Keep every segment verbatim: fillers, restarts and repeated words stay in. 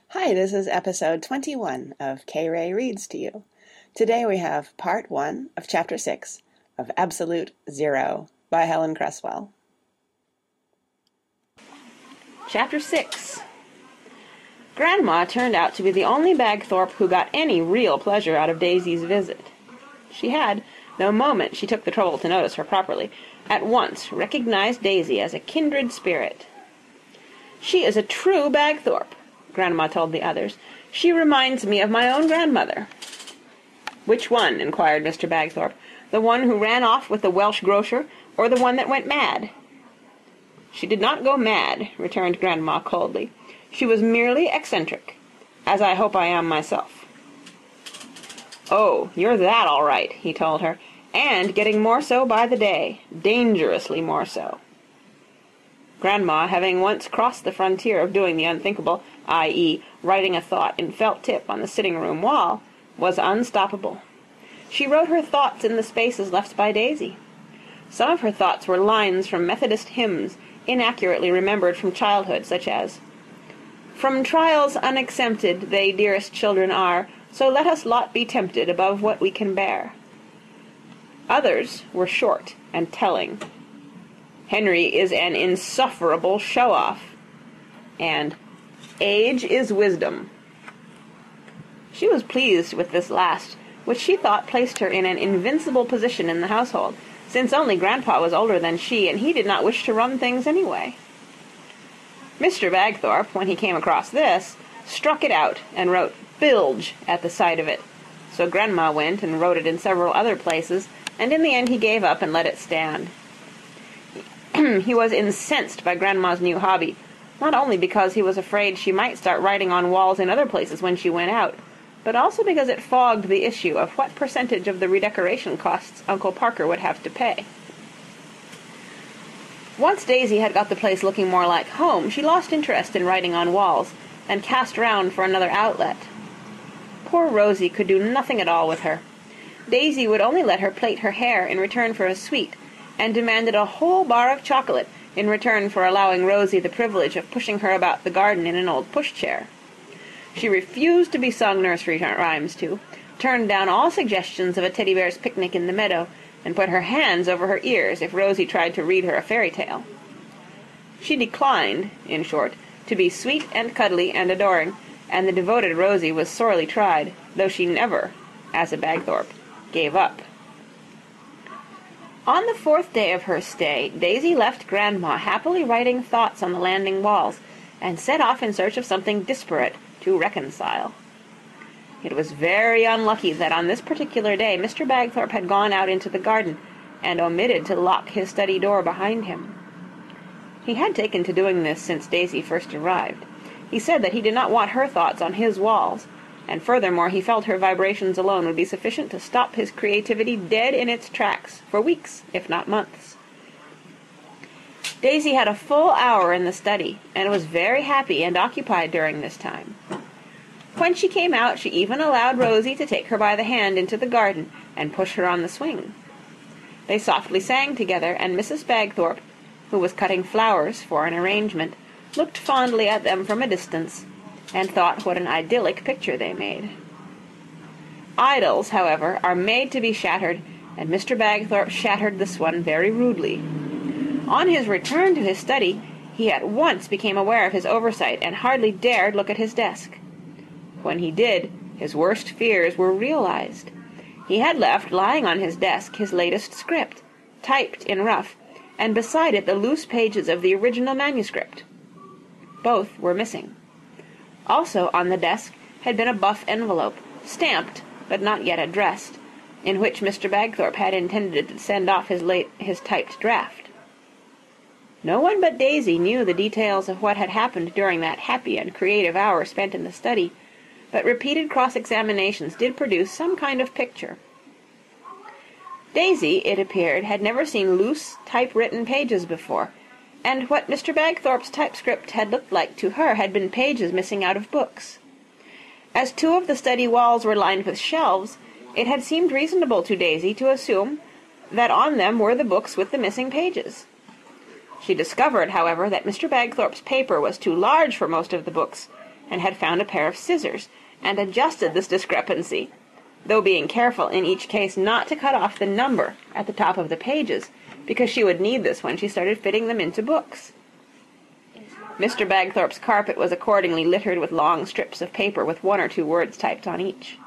Hi, this is episode twenty-one of K-Ray Reads to You. Today we have part one of chapter six of Absolute Zero by Helen Cresswell. Chapter six. Grandma turned out to be the only Bagthorpe who got any real pleasure out of Daisy's visit. She had, the moment she took the trouble to notice her properly, at once recognized Daisy as a kindred spirit. "She is a true Bagthorpe," Grandma told the others. "She reminds me of my own grandmother." "Which one?" inquired Mister Bagthorpe. "The one who ran off with the Welsh grocer, or the one that went mad?" "She did not go mad," returned Grandma coldly. "She was merely eccentric, as I hope I am myself." "Oh, you're that all right," he told her, "and getting more so by the day, dangerously more so." Grandma, having once crossed the frontier of doing the unthinkable, that is, writing a thought in felt tip on the sitting-room wall, was unstoppable. She wrote her thoughts in the spaces left by Daisy. Some of her thoughts were lines from Methodist hymns, inaccurately remembered from childhood, such as, "From trials unexempted they dearest children are, so let us lot be tempted above what we can bear." Others were short and telling. "Henry is an insufferable show-off," and "Age is wisdom." She was pleased with this last, which she thought placed her in an invincible position in the household, since only Grandpa was older than she, and he did not wish to run things anyway. Mister Bagthorpe, when he came across this, struck it out and wrote "bilge" at the sight of it, so Grandma went and wrote it in several other places, and in the end he gave up and let it stand. He was incensed by Grandma's new hobby, not only because he was afraid she might start writing on walls in other places when she went out, but also because it fogged the issue of what percentage of the redecoration costs Uncle Parker would have to pay. Once Daisy had got the place looking more like home, she lost interest in writing on walls, and cast round for another outlet. Poor Rosie could do nothing at all with her. Daisy would only let her plait her hair in return for a sweet, and demanded a whole bar of chocolate in return for allowing Rosie the privilege of pushing her about the garden in an old pushchair. She refused to be sung nursery rhymes to, turned down all suggestions of a teddy bear's picnic in the meadow, and put her hands over her ears if Rosie tried to read her a fairy tale. She declined, in short, to be sweet and cuddly and adoring, and the devoted Rosie was sorely tried, though she never, as a Bagthorpe, gave up. On the fourth day of her stay, Daisy left Grandma happily writing thoughts on the landing walls, and set off in search of something disparate to reconcile. It was very unlucky that on this particular day Mister Bagthorpe had gone out into the garden, and omitted to lock his study door behind him. He had taken to doing this since Daisy first arrived. He said that he did not want her thoughts on his walls, and furthermore he felt her vibrations alone would be sufficient to stop his creativity dead in its tracks for weeks, if not months. Daisy had a full hour in the study, and was very happy and occupied during this time. When she came out, she even allowed Rosie to take her by the hand into the garden and push her on the swing. They softly sang together, and Missus Bagthorpe, who was cutting flowers for an arrangement, looked fondly at them from a distance, and thought what an idyllic picture they made. Idols, however, are made to be shattered, and Mister Bagthorpe shattered this one very rudely. On his return to his study, he at once became aware of his oversight, and hardly dared look at his desk. When he did, his worst fears were realized. He had left lying on his desk his latest script, typed in rough, and beside it the loose pages of the original manuscript. Both were missing. Also on the desk had been a buff envelope, stamped, but not yet addressed, in which Mister Bagthorpe had intended to send off his late his typed draft. No one but Daisy knew the details of what had happened during that happy and creative hour spent in the study, but repeated cross-examinations did produce some kind of picture. Daisy, it appeared, had never seen loose, typewritten pages before, and what Mister Bagthorpe's typescript had looked like to her had been pages missing out of books. As two of the study walls were lined with shelves, it had seemed reasonable to Daisy to assume that on them were the books with the missing pages. She discovered, however, that Mister Bagthorpe's paper was too large for most of the books, and had found a pair of scissors, and adjusted this discrepancy, though being careful in each case not to cut off the number at the top of the pages, because she would need this when she started fitting them into books. Mister Bagthorpe's carpet was accordingly littered with long strips of paper with one or two words typed on each.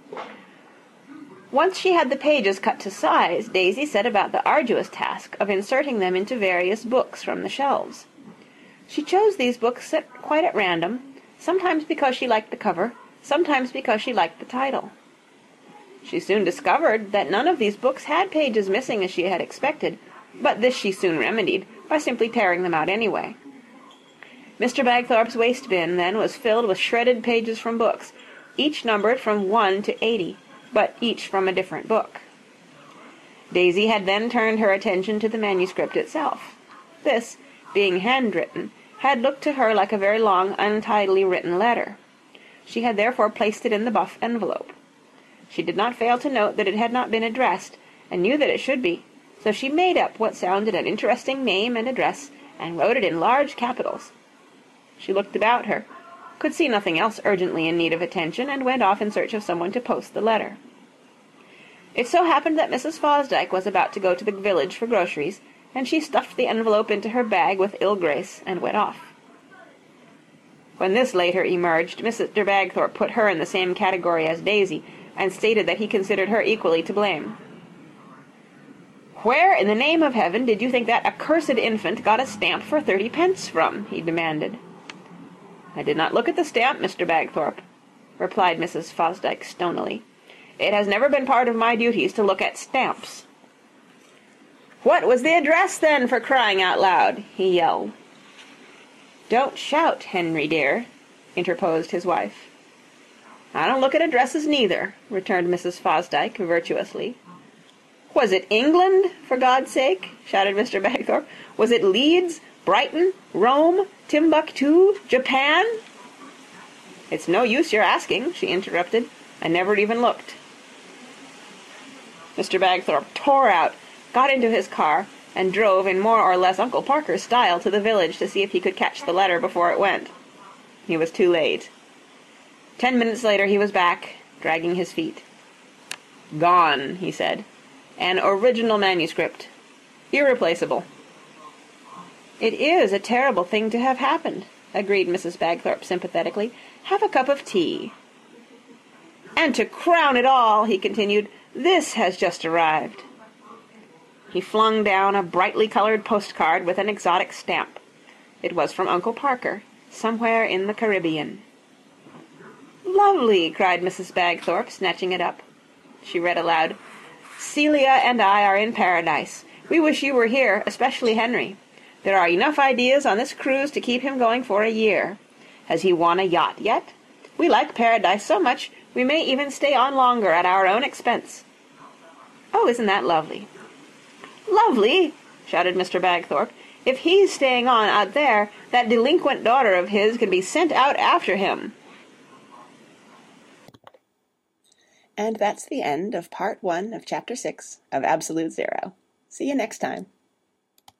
Once she had the pages cut to size, Daisy set about the arduous task of inserting them into various books from the shelves. She chose these books at, quite at random, sometimes because she liked the cover, sometimes because she liked the title. She soon discovered that none of these books had pages missing as she had expected, but this she soon remedied by simply tearing them out anyway. Mister Bagthorpe's waste bin, then, was filled with shredded pages from books, each numbered from one to eighty, but each from a different book. Daisy had then turned her attention to the manuscript itself. This, being handwritten, had looked to her like a very long, untidily written letter. She had therefore placed it in the buff envelope. She did not fail to note that it had not been addressed, and knew that it should be, so she made up what sounded an interesting name and address, and wrote it in large capitals. She looked about her, could see nothing else urgently in need of attention, and went off in search of someone to post the letter. It so happened that Missus Fosdike was about to go to the village for groceries, and she stuffed the envelope into her bag with ill grace, and went off. When this later emerged, Mister Bagthorpe put her in the same category as Daisy, and stated that he considered her equally to blame. "Where, in the name of heaven, did you think that accursed infant got a stamp for thirty pence from?" he demanded. "I did not look at the stamp, Mister Bagthorpe," replied Missus Fosdike stonily. "It has never been part of my duties to look at stamps." "What was the address, then, for crying out loud?" he yelled. "Don't shout, Henry dear," interposed his wife. "I don't look at addresses neither," returned Missus Fosdike virtuously. "Was it England, for God's sake?" shouted Mister Bagthorpe. "Was it Leeds, Brighton, Rome, Timbuktu, Japan?" "It's no use your asking," she interrupted. "I never even looked." Mister Bagthorpe tore out, got into his car, and drove in more or less Uncle Parker style to the village to see if he could catch the letter before it went. He was too late. Ten minutes later he was back, dragging his feet. "Gone," he said. "An original manuscript. Irreplaceable." "It is a terrible thing to have happened," agreed Missus Bagthorpe sympathetically. "Have a cup of tea." "And to crown it all," he continued, "this has just arrived." He flung down a brightly colored postcard with an exotic stamp. It was from Uncle Parker, somewhere in the Caribbean. "Lovely!" cried Missus Bagthorpe, snatching it up. She read aloud, "Celia and I are in paradise. We wish you were here, especially Henry. There are enough ideas on this cruise to keep him going for a year. Has he won a yacht yet? We like paradise so much we may even stay on longer at our own expense." "Oh, isn't that lovely?" "Lovely!" shouted Mister Bagthorpe. "If he's staying on out there, that delinquent daughter of his can be sent out after him." And that's the end of part one of chapter six of Absolute Zero. See you next time.